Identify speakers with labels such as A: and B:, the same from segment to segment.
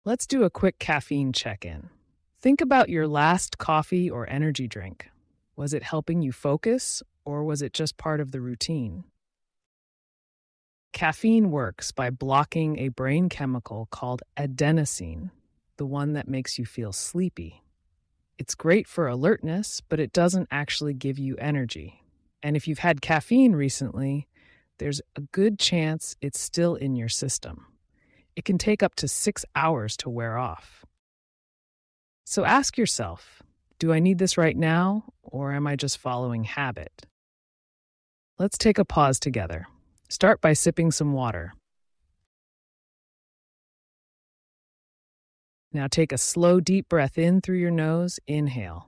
A: Let's do a quick caffeine check-in. Think about your last coffee or energy drink. Was it helping you focus, or was it just part of the routine? Caffeine works by blocking a brain chemical called adenosine, the one that makes you feel sleepy. It's great for alertness, but it doesn't actually give you energy. And if you've had caffeine recently, there's a good chance it's still in your system. It can take up to 6 hours to wear off. So ask yourself, do I need this right now, or am I just following habit? Let's take a pause together. Start by sipping some water. Now take a slow, deep breath in through your nose. Inhale.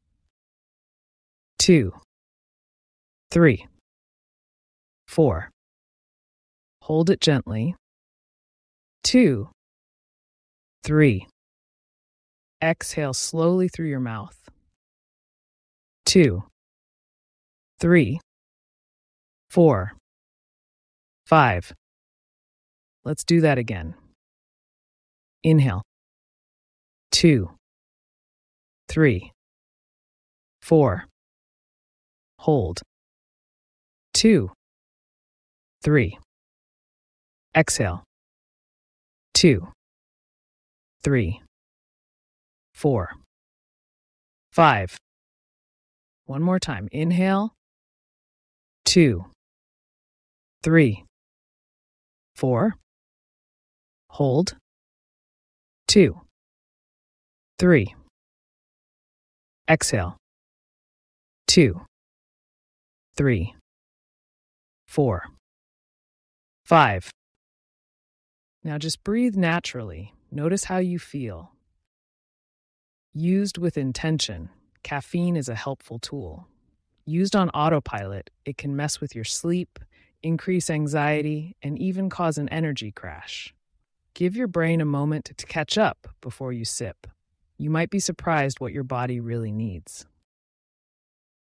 A: 2, 3, 4. Hold it gently. 2, 3. Exhale slowly through your mouth. 2, 3, 4, 5. Let's do that again. Inhale. 2, 3, 4. Hold. 2, 3. Exhale. 2, 3, 4, 5. One more time. Inhale. 2, 3, 4. Hold. 2, 3. Exhale. 2, 3, 4, 5. Now just breathe naturally. Notice how you feel. Used with intention, caffeine is a helpful tool. Used on autopilot, it can mess with your sleep, increase anxiety, and even cause an energy crash. Give your brain a moment to catch up before you sip. You might be surprised what your body really needs.